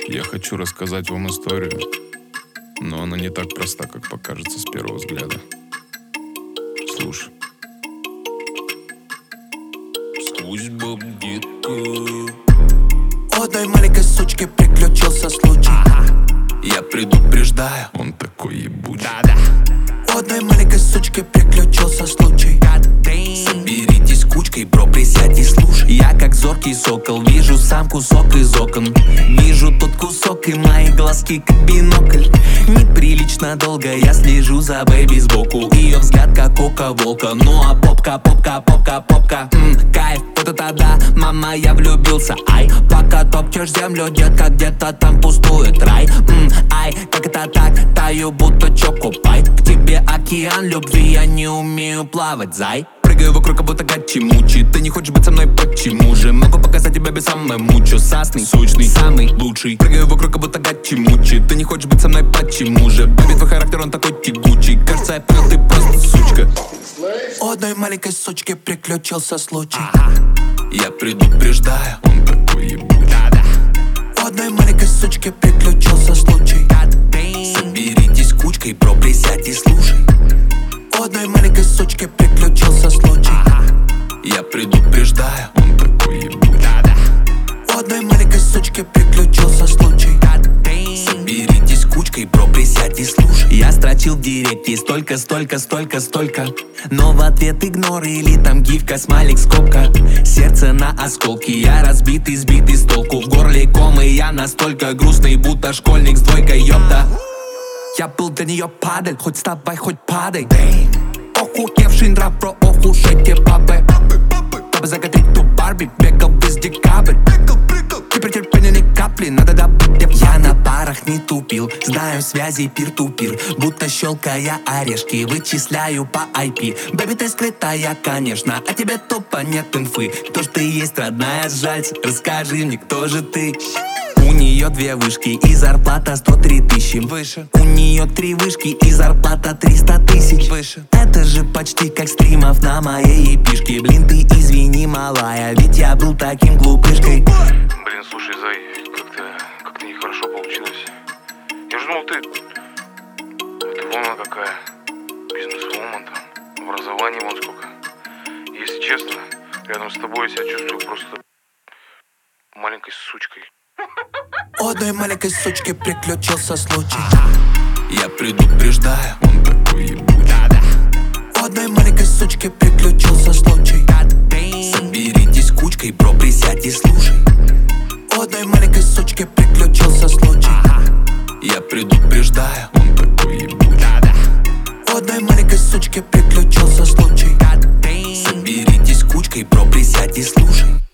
Я хочу рассказать вам историю, но она не так проста, как покажется с первого взгляда. Слушай. Судьба где-то. У одной маленькой сучки приключился случай. Я предупреждаю, Он такой ебучий. У одной маленькой сучки приключился случай. соберитесь кучкой, бро, присядь и слушай. Я как зоркий сокол, вижу сам кусок из окон. Вижу тот кусок и мои глазки как бинокль. Неприлично долго я слежу за бэйби сбоку. Ее взгляд как око волка. Ну а попка, кайф, вот это да, мама, я влюбился. Ай, пока топчешь землю, детка, где-то там пустует рай. Ай, как это так, таю будто чокопай. К тебе океан любви, я не умею плавать, зай. Прыгаю вокруг, как будто гачи-мучи. Ты не хочешь быть со мной, почему же? Могу показать тебе без самой мучу. Сасный, сочный, самый лучший. Прыгаю вокруг, как будто гачи-мучи. Ты не хочешь быть со мной, почему же? Бэби, твой характер, он такой тягучий. Кажется, я понял, ты просто сучка. У одной маленькой сучки приключился случай. Я предупреждаю, Он такой ебучий. У одной маленькой сучки приключился случай. соберитесь кучкой, бро, присядь и слушай. У одной маленькой сучки приключился случай. Я предупреждаю, Он такой ебучий. У одной маленькой сучки приключился случай. соберитесь кучкой, бро, присядь и слушай. Я строчил в директе столько, но в ответ игнор или там гифка, смайлик, скобка. Сердце на осколки, я разбитый, сбитый с толку. В горле ком, и я настолько грустный, будто школьник с двойкой, ёпта. Я был для нее падаль, хоть вставай, хоть падай. Охуевший нрав, про ох уж эти бабы. Чтобы закатить ту Барби, бегал весь декабрь. Теперь терпения ни капли, надо добыть. Я на парах не тупил, знаю связи пир-ту-пир. Будто щелкая орешки, вычисляю по IP. Бэби, ты скрытая, конечно, а тебе тупо нет инфы. Кто ж ты есть, родная, сжалься, расскажи мне, кто же ты. У нее 2 вышки и зарплата 103 тысячи. Выше. У нее 3 вышки и зарплата 300 тысяч. Выше. Это же почти как стримов на моей эпишке. Блин, ты извини, малая, ведь я был таким глупышкой. Блин, слушай, Зай, как-то нехорошо получилось. Я же думал, ты вон она какая, бизнес-вумен там, образование вон сколько. Если честно, рядом с тобой я себя чувствую просто маленькой сучкой. У одной маленькой сучки приключился случай. Я предупреждаю, Он такой ебучий. У одной маленькой сучки приключился случай. соберитесь кучкой, бро, присядь и слушай. У одной маленькой сучки приключился случай. Я предупреждаю, Он такой ебучий. У одной маленькой сучки приключился случай. соберитесь кучкой, бро, присядь и слушай.